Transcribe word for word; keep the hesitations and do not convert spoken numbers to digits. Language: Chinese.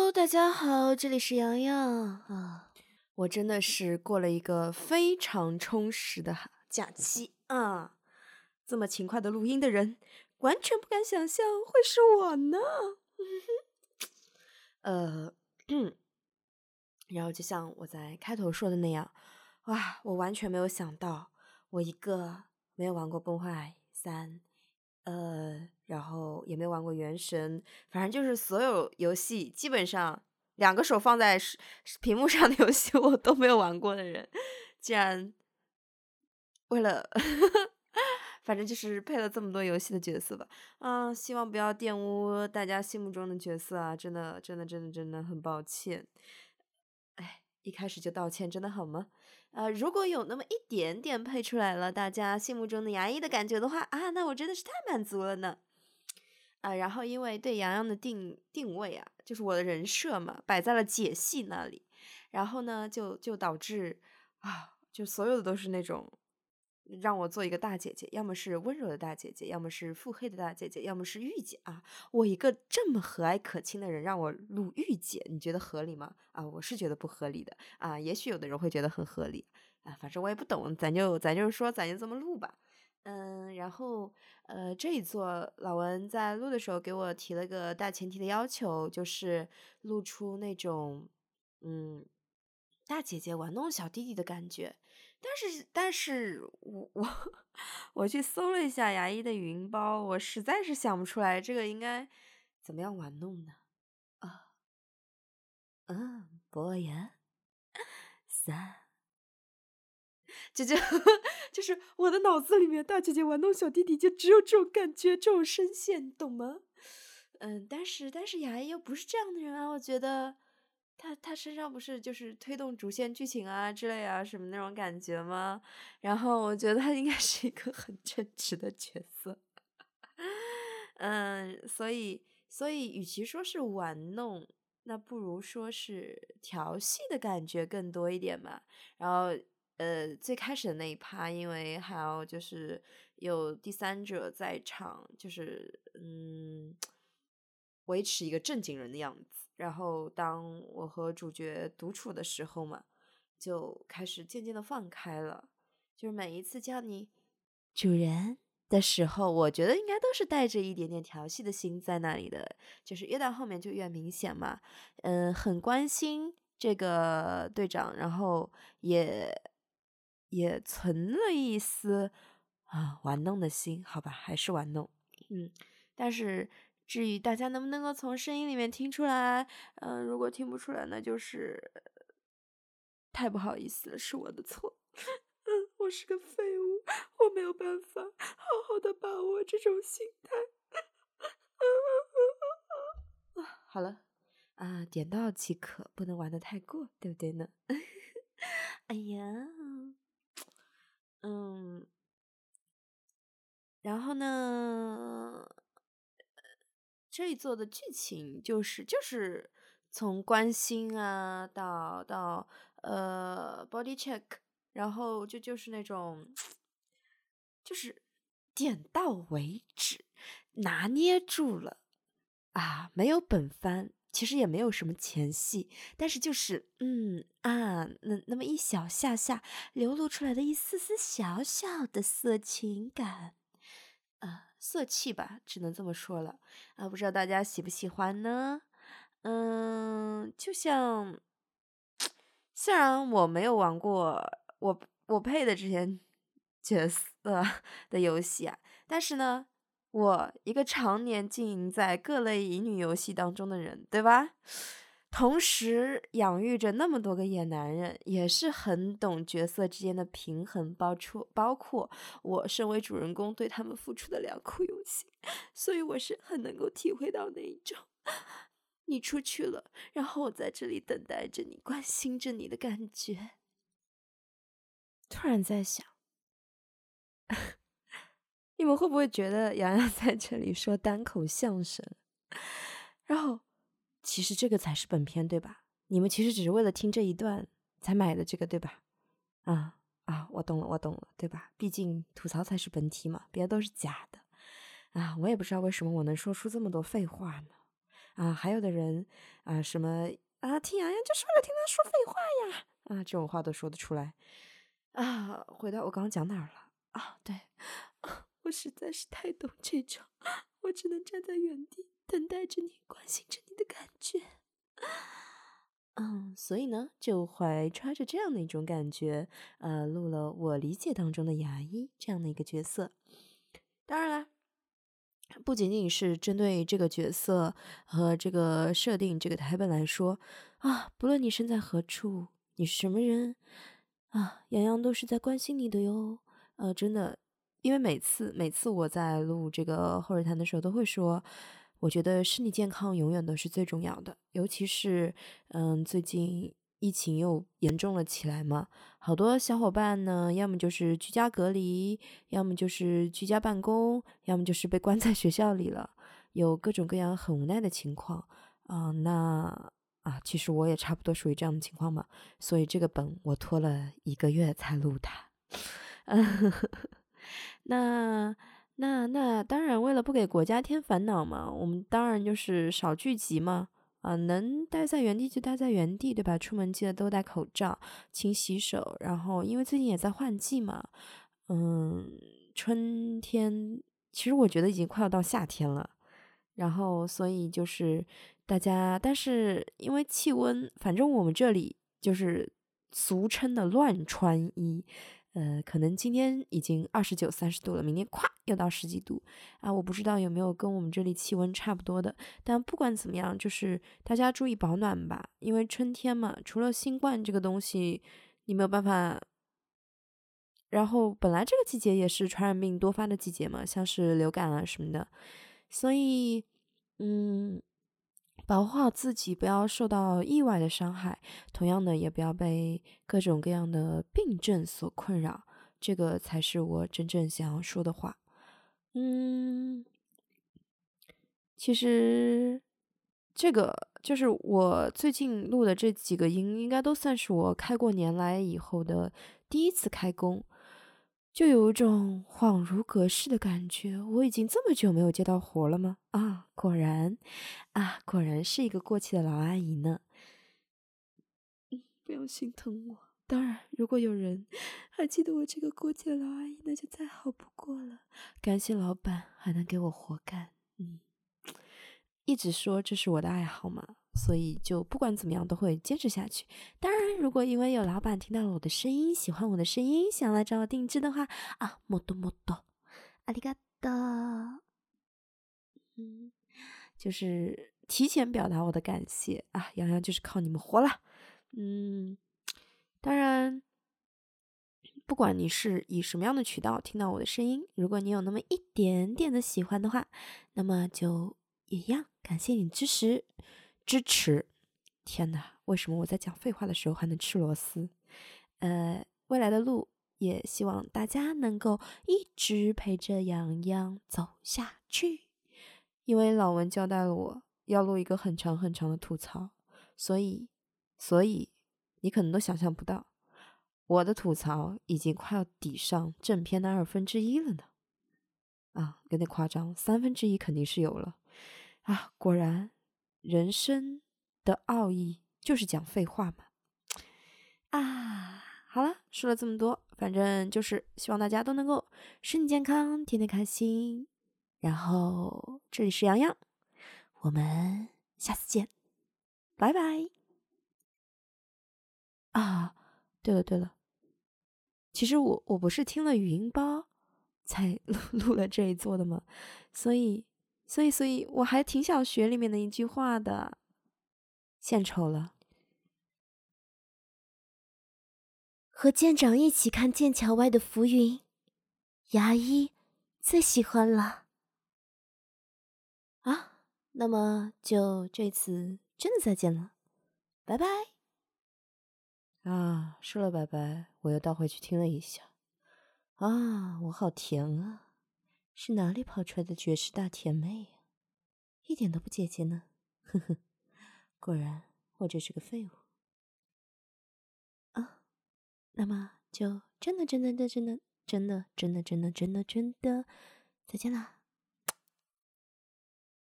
Hello，大家好，这里是洋洋啊。我真的是过了一个非常充实的哈假期啊，这么勤快的录音的人，完全不敢想象会是我呢。呃，然后就像我在开头说的那样，哇，我完全没有想到，我一个没有玩过崩坏三，呃，然后也没有玩过原神，反正就是所有游戏基本上两个手放在是屏幕上的游戏我都没有玩过的人，竟然为了反正就是配了这么多游戏的角色吧，啊，希望不要玷污大家心目中的角色啊，真的真的真的真的很抱歉。哎，一开始就道歉真的好吗？呃，如果有那么一点点配出来了大家心目中的牙医的感觉的话啊，那我真的是太满足了呢。啊，然后因为对洋洋的定定位啊，就是我的人设嘛，摆在了解系那里，然后呢，就就导致啊，就所有的都是那种让我做一个大姐姐，要么是温柔的大姐姐，要么是腹黑的大姐姐，要么是御姐啊。我一个这么和蔼可亲的人，让我录御姐，你觉得合理吗？啊，我是觉得不合理的啊。也许有的人会觉得很合理啊，反正我也不懂，咱就咱就是说，咱就这么录吧。嗯，然后呃，这一座老文在录的时候给我提了个大前提的要求，就是录出那种嗯大姐姐玩弄小弟弟的感觉。但是，但是我我我去搜了一下牙医的语音包，我实在是想不出来这个应该怎么样玩弄呢？啊，嗯，博言三。就就就是我的脑子里面，大姐姐玩弄小弟弟，就只有这种感觉，这种声线，你懂吗？嗯，但是但是牙医又不是这样的人啊，我觉得他他身上不是就是推动主线剧情啊之类啊什么那种感觉吗？然后我觉得他应该是一个很正直的角色。嗯，所以所以与其说是玩弄，那不如说是调戏的感觉更多一点嘛。然后呃，最开始的那一趴，因为还有就是有第三者在场，就是嗯，维持一个正经人的样子。然后当我和主角独处的时候嘛，就开始渐渐的放开了。就是每一次叫你主人的时候，我觉得应该都是带着一点点调戏的心在那里的，就是越到后面就越明显嘛。嗯，很关心这个队长，然后也也存了一丝啊玩弄的心，好吧，还是玩弄。嗯，但是至于大家能不能够从声音里面听出来，嗯、如果听不出来，那就是太不好意思了，是我的错。嗯，我是个废物，我没有办法好好的把握这种心态。啊，好了，啊，点到即可，不能玩的太过，对不对呢？哎呀，嗯，然后呢，这一座的剧情就是就是从关心啊到到呃 body check，然后就就是那种就是点到为止，拿捏住了啊，没有本番，其实也没有什么前戏，但是就是嗯啊，那那么一小下下流露出来的一丝丝小小的色情感。啊，色气吧，只能这么说了啊，不知道大家喜不喜欢呢？嗯，就像，虽然我没有玩过我我配的这些角色的游戏啊，但是呢，我一个常年经营在各类乙女游戏当中的人，对吧？同时养育着那么多个野男人，也是很懂角色之间的平衡，包括包括我身为主人公对他们付出的良苦用心，所以我是很能够体会到那一种你出去了，然后我在这里等待着你，关心着你的感觉。突然在想，你们会不会觉得洋洋在这里说单口相声？然后，其实这个才是本片，对吧？你们其实只是为了听这一段才买的这个，对吧？啊啊，我懂了，我懂了，对吧？毕竟吐槽才是本体嘛，别的都是假的。啊，我也不知道为什么我能说出这么多废话呢。 啊，还有的人啊，什么啊，听洋洋就是为了听他说废话呀，啊，这种话都说得出来啊。回到我刚刚讲哪儿了啊？对，啊，我实在是太懂这种，我只能站在原地等待着你，关心着你的感觉。嗯，所以呢，就怀揣着这样的一种感觉，呃，录了我理解当中的牙医这样的一个角色。当然啦，不仅仅是针对这个角色和这个设定这个台本来说啊，不论你身在何处，你是什么人啊，洋洋都是在关心你的哟。呃，真的，因为每次每次我在录这个后日谈的时候，都会说，我觉得身体健康永远都是最重要的，尤其是嗯，最近疫情又严重了起来嘛。好多小伙伴呢，要么就是居家隔离，要么就是居家办公，要么就是被关在学校里了，有各种各样很无奈的情况啊、那啊，其实我也差不多属于这样的情况嘛，所以这个本我拖了一个月才录它。那那那当然，为了不给国家添烦恼嘛，我们当然就是少聚集嘛。啊，能待在原地就待在原地，对吧？出门记得都戴口罩，勤洗手。然后，因为最近也在换季嘛，嗯，春天其实我觉得已经快要到夏天了。然后，所以就是大家，但是因为气温，反正我们这里就是俗称的乱穿衣。呃，可能今天已经二十九、三十度了，明天咵又到十几度啊！我不知道有没有跟我们这里气温差不多的，但不管怎么样，就是大家注意保暖吧，因为春天嘛，除了新冠这个东西，你没有办法。然后本来这个季节也是传染病多发的季节嘛，像是流感啊什么的，所以嗯，保护好自己，不要受到意外的伤害，同样的也不要被各种各样的病症所困扰，这个才是我真正想要说的话。嗯，其实这个就是我最近录的这几个音，应该都算是我开过年来以后的第一次开工，就有一种恍如隔世的感觉。我已经这么久没有接到活了吗？啊，果然，啊，果然是一个过气的老阿姨呢。不要心疼我。当然，如果有人还记得我这个过气的老阿姨，那就再好不过了。感谢老板还能给我活干。嗯，一直说这是我的爱好嘛，所以就不管怎么样都会坚持下去。当然，如果因为有老板听到了我的声音，喜欢我的声音，想来找我定制的话，啊，もっともっとありがとう。嗯，就是提前表达我的感谢啊，洋洋就是靠你们活了。嗯，当然，不管你是以什么样的渠道听到我的声音，如果你有那么一点点的喜欢的话，那么就一样感谢你支持支持。天哪，为什么我在讲废话的时候还能吃螺丝？呃，未来的路也希望大家能够一直陪着洋洋走下去，因为老文交代了我要录一个很长很长的吐槽，所以，所以你可能都想象不到。我的吐槽已经快要抵上正片的二分之一了呢。啊，有点夸张，三分之一肯定是有了。啊，果然，人生的奥义就是讲废话嘛。啊，好了，说了这么多，反正就是希望大家都能够身体健康，天天开心。然后这里是洋洋，我们下次见，拜拜。啊，对了对了。其实我我不是听了语音包才录录了这一座的吗？所以所以所以我还挺想学里面的一句话的，献丑了。和舰长一起看剑桥外的浮云，牙医最喜欢了。啊，那么就这次真的再见了，拜拜。啊，说了拜拜，我又倒回去听了一下。啊，我好甜啊，是哪里跑出来的绝世大甜妹呀？一点都不姐姐呢，呵呵，果然我就是个废物啊。那么就真的真的真的真的真的真的真的真的真的再见啦。